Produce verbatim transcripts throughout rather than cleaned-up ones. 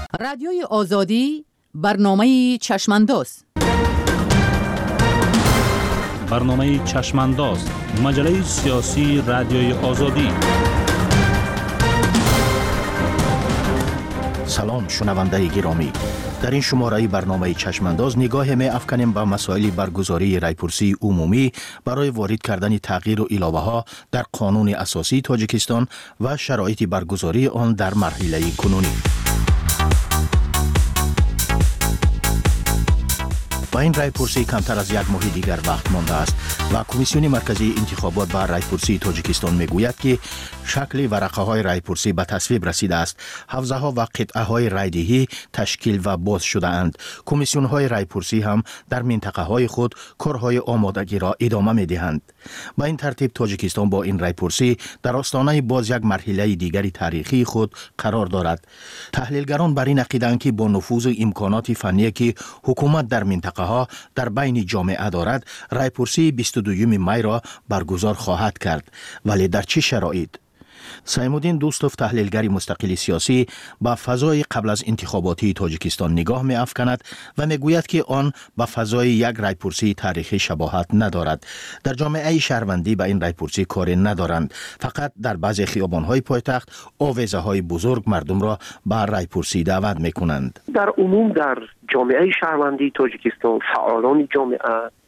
رادیوی آزادی برنامه چشمانداز. برنامه چشمانداز، مجله سیاسی رادیوی آزادی. سلام شنونده گرامی، در این شماره برنامه چشمانداز نگاه می افکنیم به مسائل برگزاری رایپرسی عمومی برای وارد کردن تغییر و علاوه ها در قانون اساسی تاجیکستان و شرایط برگزاری آن در مرحله کنونی. با این رایپرسی کمتر از یک ماه دیگر وقت مانده است و کمیسیون مرکزی انتخابات و رایپرسی تاجیکستان میگوید که شکل ورقه های رایپرسی به تصویب رسیده است. حوزه ها و قطعه های رایدهی تشکیل و باز شده اند. کمیسیون های رایپرسی هم در منطقه های خود کارهای آمادگی را ادامه می دهند. با این ترتیب تاجیکستان با این رایپرسی در آستانه باز یک مرحله دیگری تاریخی خود قرار دارد. تحلیلگران بر این عقیده‌اند که با نفوذ و امکانات فنی که حکومت در منطقه ها در بین جامعه دارد، رایپرسی بیست و دوم می را برگزار خواهد کرد. ولی در چه شرایط؟ سیمودین دوستوف، تحلیلگر مستقل سیاسی، با فضای قبل از انتخاباتی تاجیکستان نگاه می افکند و می گوید که آن با فضای یک رایپرسی تاریخی شباهت ندارد. در جامعه شهروندی به این رایپرسی کاری ندارند، فقط در بعضی خیابان‌های پایتخت آویزه‌های بزرگ مردم را به رایپرسی دعوت می کنند. در عموم در جامعه شهروندی تاجیکستان فعالان جامعه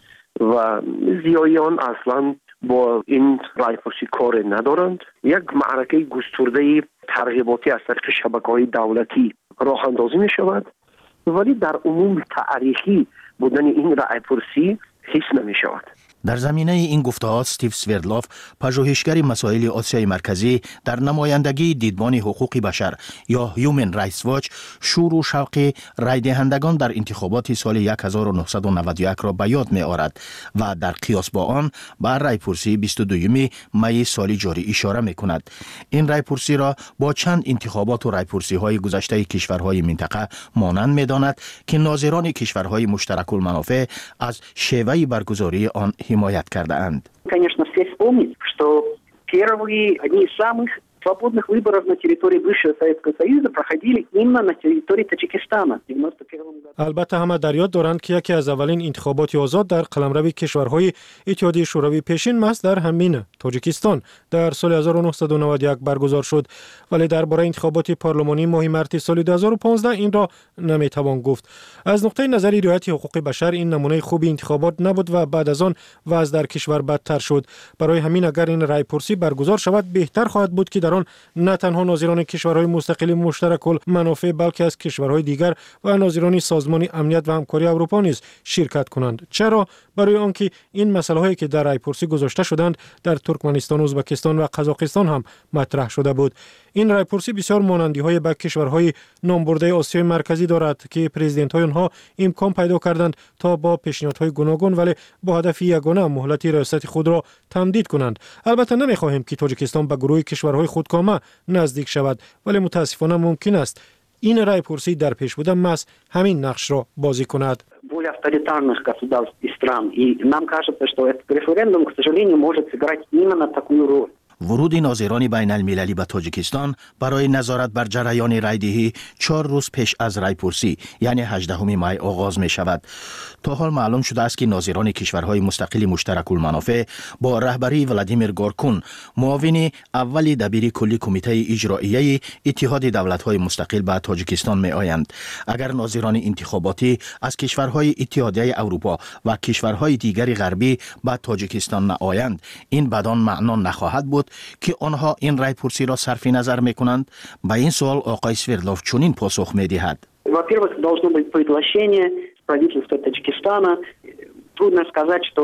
و زیایان اصلاً با این رایپرسی کار ندارند. یک معرکه گسترده ترغیباتی از طریق شبکه‌های دولتی راه اندازی می شود، ولی در عموم تاریخی بودن این رایپرسی حس نمی شود. در زمینه این گفته‌ها استیو سوردلوف، پژوهشگر مسائل آسیای مرکزی در نمایندگی دیدبان حقوق بشر یا هیومن رایتس واچ، شور و شوق رای دهندگان در انتخابات سال هزار و نهصد و نود و یک را به یاد می‌آورد و در قیاس با آن به رایپرسی بیست و دوم می سال جاری اشاره می‌کند. این رایپرسی را با چند انتخابات و رایپرسی‌های گذشته کشورهای منطقه مانند می‌داند که ناظران کشورهای مشترک المنافع از شیوه برگزاری آن حمایت کرده اند. Конечно, все вспомнить, что первые, одни из самых свободных выборов на территории бывшего Советского Союза проходили именно на территории Таджикистана в девяносто первом году. البته همه در یاد دارند که یکی از اولین انتخابات آزاد در قلمرو کشورهای اتحادیه شوروی پیشین محض در همین تاجیکستان در سال هزار و نهصد و نود و یک برگزار شد، ولی درباره انتخابات پارلمانی ماه مارس سال دو هزار و پانزده این را نمیتوان گفت. از نقطه نظر رعایت حقوق بشر این نمونه خوبی انتخابات نبود و بعد از آن وضع در کشور بدتر شد. برای همین اگر این رایپرسی برگزار شود بهتر خواهد بود که در آن نه تنها ناظران کشورهای مستقل مشترک المنافع بلکه از کشورهای دیگر و ناظران سازمان امنیت و همکاری اروپا نیز شرکت کنند. چرا؟ برای آنکه این مسائلی که در رایپرسی گذاشته شدند در ترکمنستان، ازبکستان و قزاقستان هم مطرح شده بود. این رایپرسی بسیار مانندی‌های با کشورهای نامبرده آسیای مرکزی دارد که پرزیدنت‌های آنها امکان پیدا کردند تا با پیشنهادهای گوناگون ولی با هدف یگانه مهلت ریاست خود را تمدید کنند. البته نمی‌خواهیم که تاجیکستان به گروه کشورهای خودکامه نزدیک شود، ولی متاسفانه ممکن است این رایپرسی در پیش بوده محض همین نقش را بازی کند. Более авторитарных государств и стран. И нам кажется, что этот референдум, к сожалению, может сыграть именно такую роль. ورود ناظران بین المللی به تاجیکستان برای نظارت بر جریان رایدهی چهار روز پیش از رایپرسی یعنی هجدهم می آغاز می شود. تا حال معلوم شده است که ناظران کشورهای مستقل مشترک المنافع با رهبری ولادیمیر گورکون، معاون اول دبیر کلی کمیته اجرایی اتحاد دولت‌های مستقل به تاجیکستان می آیند. اگر ناظران انتخاباتی از کشورهای اتحادیه اروپا و کشورهای دیگر غربی به تاجیکستان نآیند، این بدان معنا نخواهد بود که آنها این رایپرسی را صرف نظر میکنند. به این سوال آقای سوردلوف چنین پاسخ میدهد: Во-первых, должно быть приглашение правительства Таджикистана. Трудно сказать, что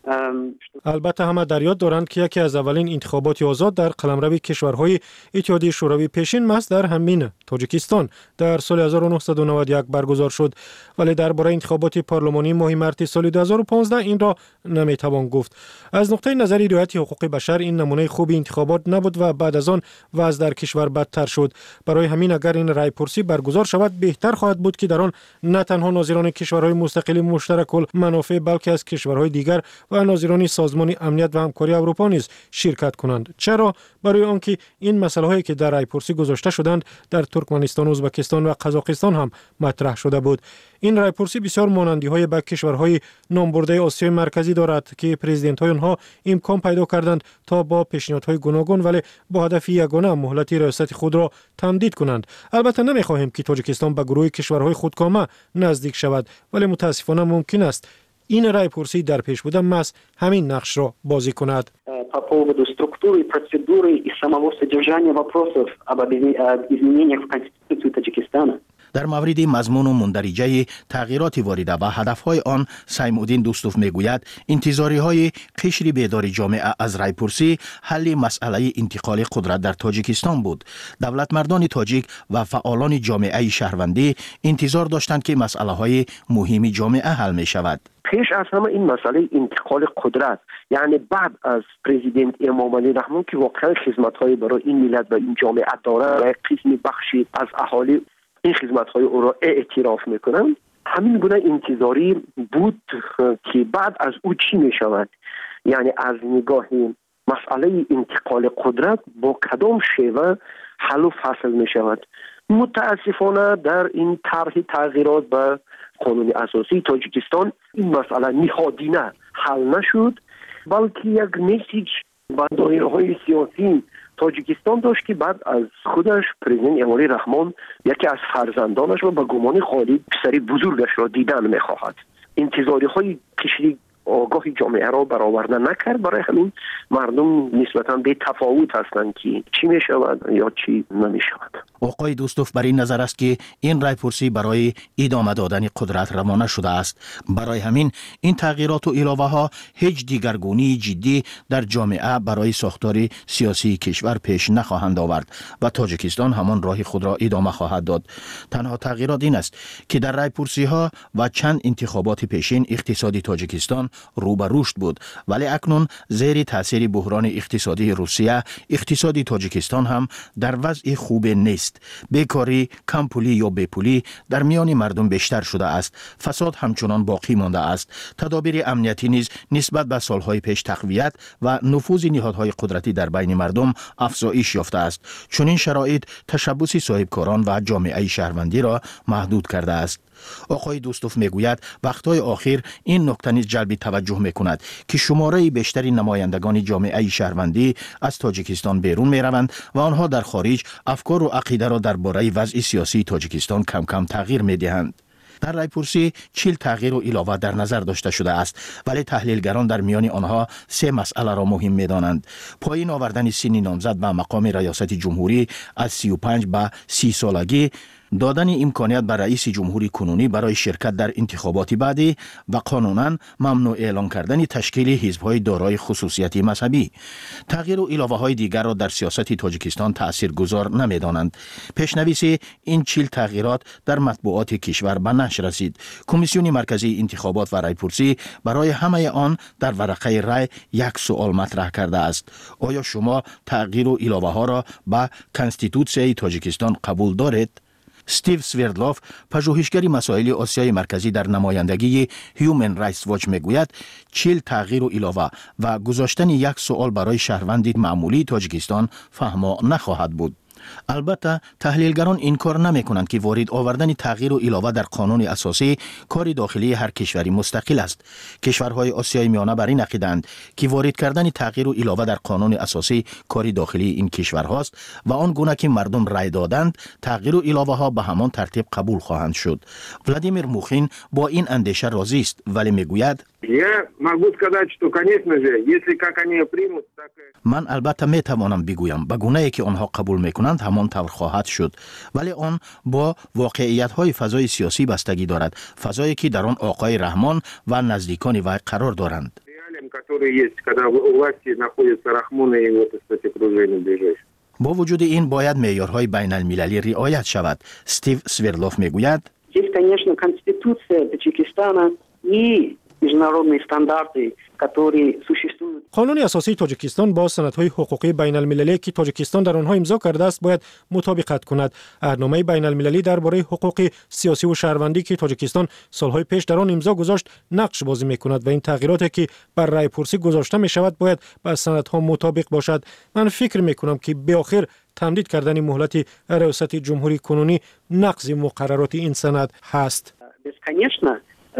البته همه در یاد دارند که یکی از اولین انتخابات آزاد در قلمرو کشورهای اتحادیه شوروی پیشین محض در همین تاجیکستان در سال هزار و نهصد و نود و یک برگزار شد، ولی درباره انتخابات پارلمانی ماه مارس سال دو هزار و پانزده این را نمیتوان گفت. از نقطه نظر رعایت حقوق بشر این نمونه خوبی انتخابات نبود و بعد از آن وضع در کشور بدتر شد. برای همین اگر این رایپرسی برگزار شود بهتر خواهد بود که در آن نه تنها ناظران کشورهای مستقل مشترک المنافع بلکه از کشورهای دیگر و ناظران سازمان امنیت و همکاری اروپا نیز شرکت کنند. چرا؟ برای آنکه این مسائل هایی که در رایپرسی گذاشته شدند در ترکمنستان، ازبکستان و قزاقستان هم مطرح شده بود. این رایپرسی بسیار مانندی های به کشورهای نامبرده آسیای مرکزی دارد که پرزیدنت های آنها امکان پیدا کردند تا با پیشنهادهای گوناگون ولی با هدف یگانه مهلت ریاست خود را تمدید کنند. البته نمیخواهیم که تاجیکستان به گروه کشورهای خودکامه نزدیک شود، ولی متاسفانه ممکن است این رایپرسی در پیش بوده محض همین نقش را بازی کند. По поводу структуры, процедуры и самого содержания вопросов об изменениях в Конституции Таджикистана. در مورد مضمون و مندرجه تغییرات وارده و هدفهای آن سیمودین دوستوف میگوید انتظاری های قشر بیدار جامعه از رایپرسی حل مسئله انتقال قدرت در تاجیکستان بود. دولت مردان تاجیک و فعالان جامعه شهروندی انتظار داشتند که مسئله های مهم جامعه حل می شود. پیش از همه این مسئله انتقال قدرت، یعنی بعد از پرزیدنت امام علی رحمان که واقعا خدمت‌های برای این ملت و این جامعه داره و قسمی بخشی از اهالی این خدمت‌های او را اعتراف میکنند، همین گونه انتظاری بود که بعد از او چی میشود، یعنی از نگاه مسئله انتقال قدرت با کدام شیوه حل و فصل میشود. متاسفانه در این طرح تغییرات به قانون اساسی تاجیکستان این مسئله نهادینه حل نشد، بلکه یک میسیج به دایره‌های سیاسی تاجیکستان داشت که بعد از خودش پرزیدنت امام علی رحمان یکی از فرزندانش و به گمان خالی پسری بزرگش را دیدن می‌خواهد. انتظاری های قشری آگاه جامعه را برآورده نکرد، برای همین مردم نسبتاً به تفاوت هستند که چی می شود یا چی نمی شود. آقای دوستوف بر این نظر است که این رایپرسی برای ادامه دادن قدرت روانه شده است. برای همین این تغییرات و علاوه ها هیچ دیگرگونی جدی در جامعه برای ساختار سیاسی کشور پیش نخواهند آورد و تاجیکستان همان راه خود را ادامه خواهد داد. تنها تغییرات این است که در رایپرسی ها و چند انتخابات پیشین اقتصادی تاجیکستان رو به رشد بود، ولی اکنون زیر تاثیر بحران اقتصادی روسیه اقتصادی تاجیکستان هم در وضع خوب نیست. بیکاری، کم پولی یا بیپولی در میان مردم بیشتر شده است. فساد همچنان باقی مانده است. تدابیر امنیتی نیز نسبت به سالهای پیش تقویت و نفوذ نهادهای قدرتی در بین مردم افزایش یافته است. چون این شرایط تشبث صاحبکاران و جامعه شهروندی را محدود کرده است. آقای دوستوف میگوید وقتهای آخر این نکته نیز جلب توجه میکند که شماره بیشتری نمایندگان جامعه شهروندی از تاجیکستان بیرون میروند و آنها در خارج افکار و عقیده را درباره وضع سیاسی تاجیکستان کم کم تغییر میدهند. در رایپرسی چهل تغییر و علاوه در نظر داشته شده است، ولی تحلیلگران در میان آنها سه مسئله را مهم می‌دانند: پایین آوردن سن نامزد به مقام ریاست جمهوری از سی و پنج به سی سالگی، دادن امکانیت به رئیس جمهوری کنونی برای شرکت در انتخابات بعدی و قانونا ممنوع اعلان کردن تشکیل حزب‌های دارای خصوصیت مذهبی. تغییر و علاوه‌های دیگر را در سیاست تاجیکستان تاثیرگذار نمی‌دانند. پیش‌نویس این چهل تغییرات در مطبوعات کشور به نشر رسید. کمیسیون مرکزی انتخابات و رایپرسی برای همه آن در ورقه رای یک سوال مطرح کرده است: آیا شما تغییر و علاوه‌ها را به کنستیتوسیای تاجیکستان قبول دارید؟ استیو سویردلوف، پژوهشگر مسائل آسیای مرکزی در نمایندگی هیومن رایتس واچ میگوید چهل تغییر و علاوه و گذاشتن یک سوال برای شهروند معمولی تاجیکستان فهما نخواهد بود. البته تحلیلگران این کار نمی کنند که وارد آوردن تغییر و علاوه در قانون اساسی کار داخلی هر کشوری مستقل است. کشورهای آسیای میانه بر این عقیده‌اند که وارد کردن تغییر و علاوه در قانون اساسی کار داخلی این کشورهاست و آن گونه که مردم رای دادند تغییر و علاوه ها به همان ترتیب قبول خواهند شد. ولادیمیر موخین با این اندیشه راضی است، ولی میگوید من البته می توانم بگویم به گونه‌ای که آنها قبول میکنند همان طور خواهد شد، ولی آن با واقعیت های فضای سیاسی بستگی دارد، فضایی که در آن آقای رحمان و نزدیکان وی قرار دارند. با وجود این باید معیارهای بین المللی رعایت شود. استیو سویردلوف میگوید Здесь, конечно, конституция Таджикистана и международные стандарты, которые существуют. قانون اساسی تاجیکستان با سندهای حقوقی بین المللی که تاجیکستان در آنها امضا کرده است باید مطابقت کند. اهنامه بین المللی درباره حقوق سیاسی و شهروندی که تاجیکستان سالهای پیش در آن امضا گذاشت نقش بازی می‌کند و این تغییراتی که بر رای پرسی گذاشته می شود باید با سندها مطابق باشد. من فکر می‌کنم که به آخر تمدید کردن مهلت ریاست جمهوری کنونی نقض مقررات این سند هست. Бесконечно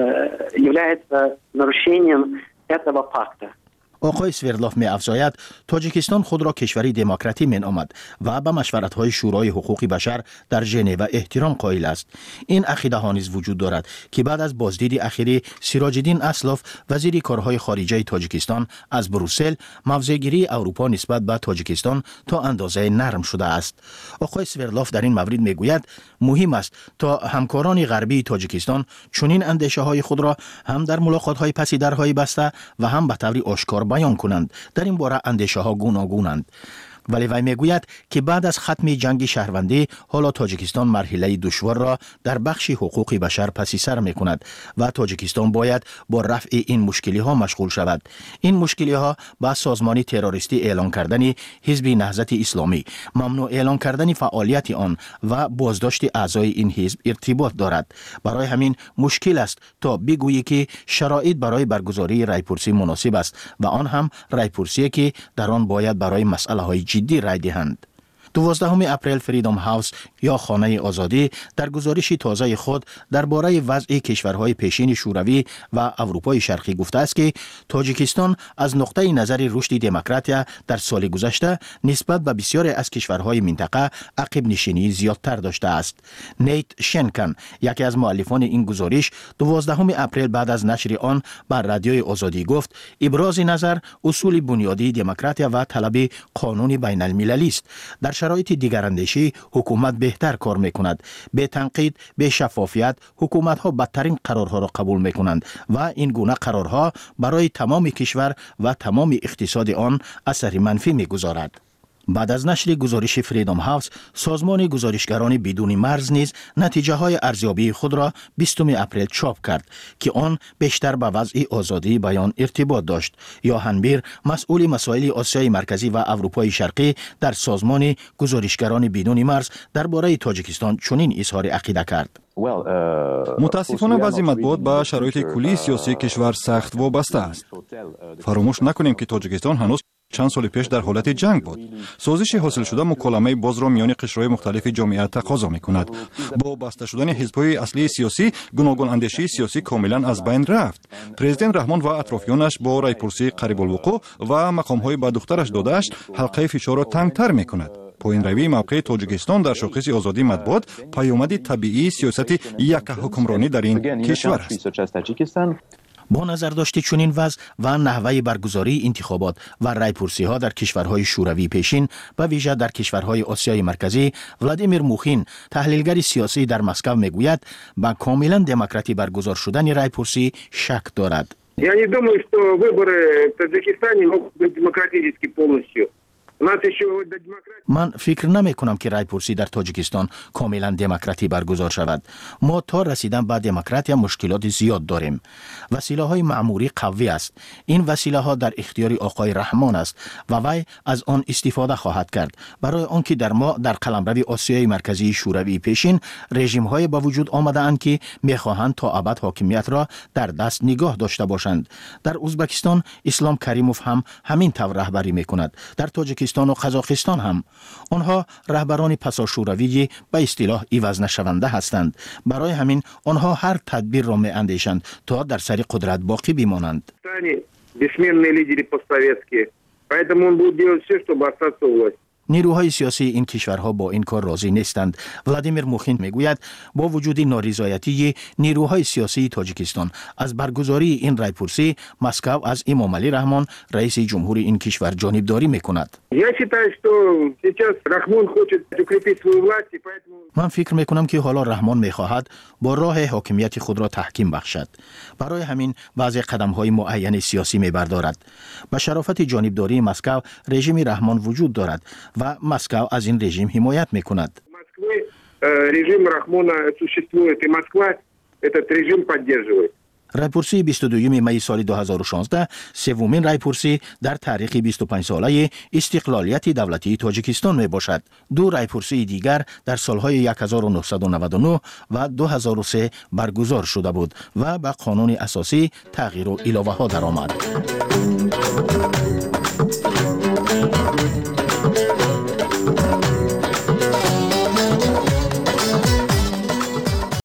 является нарушением этого пакта. آقای سویرلوف می افزاید تاجیکستان خود را کشوری دموکراتی می نامد و به مشورت‌های شورای حقوق بشر در ژنو احترام قائل است. این عقیده ها نیز وجود دارد که بعد از بازدید اخیری سیراج الدین اسلاف وزیر کارهای خارجه تاجیکستان از بروسل، موضع‌گیری اروپا نسبت به تاجیکستان تا اندازه نرم شده است. آقای سویرلوف در این مورد می گوید مهم است تا همکاران غربی تاجیکستان چنین اندیشه های خود را هم در ملاقات های پس درهای بسته و هم به طور آشکار بیان کنند. در این باره اندیشه ها گوناگونند. ولی وی میگوید که بعد از ختم جنگ شهروندی حالا تاجیکستان مرحله دشوار را در بخش حقوق بشر پس سر می کند و تاجیکستان باید با رفع این مشکلی ها مشغول شود. این مشکلی ها با سازمان تروریستی اعلان کردن حزب نهضت اسلامی، ممنوع اعلان کردن فعالیت آن و بازداشت اعضای این حزب ارتباط دارد. برای همین مشکل است تا بگویی که شرایط برای برگزاری رایپرسی مناسب است و آن هم رایپرسی که در آن باید برای مسئله های جدی رای دهند. دوازدهم اپریل فریدم هاوس یا خانه آزادی در گزارش تازه خود درباره وضع کشورهای پیشین شوروی و اروپای شرقی گفته است که تاجیکستان از نقطه نظر رشد دموکراتیا در سال گذشته نسبت به بسیاری از کشورهای منطقه عقب نشینی زیادتر داشته است. نیت شنکن، یکی از مؤلفان این گزارش، دوازدهم اپریل بعد از نشر آن بر رادیوی آزادی گفت ابراز نظر اصول بنیادی دموکراتیا و طلب قانون بین المللی است. در شرایط دیگراندیشی حکومت بهتر کار میکند. به تنقید، به شفافیت حکومت ها بدترین قرارها را قبول میکنند و این گونه قرارها برای تمام کشور و تمام اقتصاد آن اثر منفی میگذارد. بعد از نشر گزارش فریدم هاوس، سازمان گزارشگران بدون مرز نیز نتیجه های ارزیابی خود را بیستم اپریل چاپ کرد که آن بیشتر به وضع آزادی بیان ارتباط داشت. یوهان بیر، مسئول مسائل آسیای مرکزی و اروپای شرقی در سازمان گزارشگران بدون مرز درباره تاجیکستان چنین اظهار عقیده کرد. متاسفانه بعضی مطبوعات به شرایط کلی سیاسی کشور سخت وابسته است. فراموش نکنیم که تاجیکستان هنوز چند سال پیش در حالت جنگ بود. سازش حاصل شده مکالمه باز را میان قشرهای مختلف جامعه تقاضا میکند. با بسته شدن حزب‌های اصلی سیاسی، گوناگون اندیشه سیاسی کاملا از بین رفت. پرزیدنت رحمان و اطرافیانش با رایپرسی قریب الوقوع و مقام‌های به دخترش داده‌اش حلقه فشار را تنگ‌تر میکند. پایین روی موقع تاجیکستان در شاخص آزادی مطبوعات پیامد طبیعی سیاست یک حکمرانی در این کشور است. با نظر داشت چنین وضع و نحوه برگزاری انتخابات و رایپرسی ها در کشورهای شوروی پیشین و ویژه در کشورهای آسیای مرکزی، ولادیمیر موخین، تحلیلگر سیاسی در مسکو میگوید با کاملا دموکراتی برگزار شدن رایپرسی شک دارد. Я не думаю, что выборы в Таджикистане могут быть демократически полностью. من فکر نمی کنم که رایپرسی در تاجیکستان کاملا دموکراتی برگزار شود. ما تا رسیدن به دموکراتی مشکلات زیاد داریم. وسیله های معمولی قوی است. این وسیله ها در اختیار آقای رحمان است و وی از آن استفاده خواهد کرد. برای آنکه در ما در قلمرو آسیای مرکزی شوروی پیشین رژیم های با وجود آمده اند که می خواهند تا ابد حاکمیت را در دست نگاه داشته باشند. در ازبکستان اسلام کریموف هم همین طور رهبری می کند. در تاجیکستان و قزاقستان هم آنها رهبران پسا شوروی به اصطلاح عوض نشونده هستند. برای همین آنها هر تدبیر را می اندیشند تا در سر قدرت باقی بمانند. نیروهای سیاسی این کشورها با این کار راضی نیستند. ولادیمیر موخین میگوید با وجود نارضایتی نیروهای سیاسی تاجیکستان از برگزاری این رایپرسی، مسکو از امام علی رحمان رئیس جمهور این کشور جانبداری میکند. من فکر میکنم که حالا رحمان میخواهد با راه حاکمیت خود را تحکیم بخشد. برای همین بعضی قدم‌های معین سیاسی میبردارد. با شرافت جانبداری مسکو رژیم رحمان وجود دارد و مسکو از این رژیم حمایت میکند. رژیم رحمان سуществует и Москва этот режим поддерживает. رایپرسی بیست و دوم می سال دو هزار و شانزده سومین رایپرسی در تاریخ بیست و پنج ساله استقلالیت دولتی تاجیکستان می باشد. دو رایپرسی دیگر در سالهای هزار و نهصد و نود و نه و دو هزار و سه برگزار شده بود و به قانون اساسی تغییر و علاوه ها درآمد.